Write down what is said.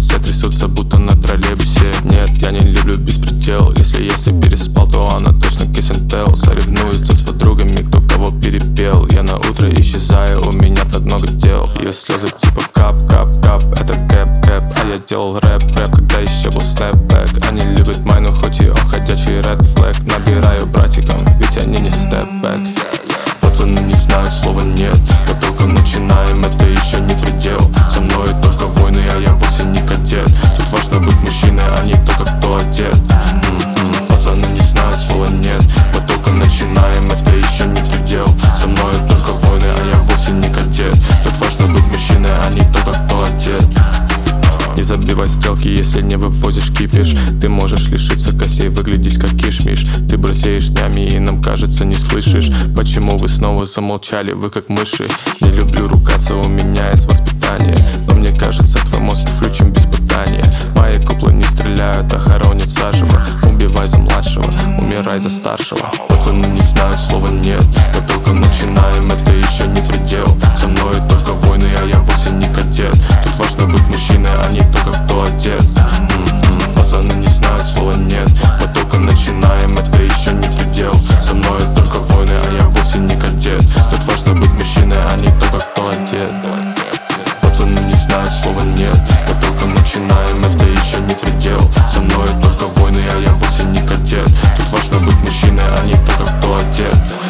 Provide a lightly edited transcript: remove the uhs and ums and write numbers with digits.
все трясутся, будто на троллейбусе. Нет, я не люблю беспредел. Если переспал, то она точно kiss and tell. Соревнуется с подругами, кто кого перепел. Я на утро исчезаю, у меня так много дел. Ее слезы типа кап-кап-кап, это кэп-кэп. А я делал рэп-рэп, когда еще был снэпбэк. Они любят майну, хоть и он ходячий ред флэг. Набираю братикам, ведь они не степ-бэк. Пацаны не знают слова нет, мы только начинаем, это еще не предел. Со мной только войны, а я вовсе не кадет. Тут важно быть мужчиной, а не только кто одет. Пацаны не знают слова нет, мы только начинаем, это еще не предел. Со мной только войны, а я вовсе не кадет. Тут важно быть мужчиной, а не только кто одет. Не забивай стрелки, если не вывозишь кипиш. Ты можешь лишиться костей, выглядеть как кишмиш. Ты бросаешь днями и нам кажется не слышишь. Почему вы снова замолчали, вы как мыши? Не люблю ругаться, у меня есть воспитание. Но мне кажется, твой мозг включен без пытания. Мои куплы не стреляют, а хоронят заживо. Убивай за младшего, умирай за старшего. Пацаны не знают слова нет, мы только начинаем, это еще не предел. Со мной только войны, а я вовсе не кадет. Тут важно быть мужчиной, а не только кто одет. Пацаны не знают слова нет, мы только начинаем, это еще не предел. Со мной только войны, а я вовсе не кадет. Тут важно быть мужчиной, а не только кто одет. Пацаны не знают слова нет, мы только начинаем, это еще не предел. Со мной только войны, а я вовсе не кадет. Тут важно быть мужчиной, а не только кто одет.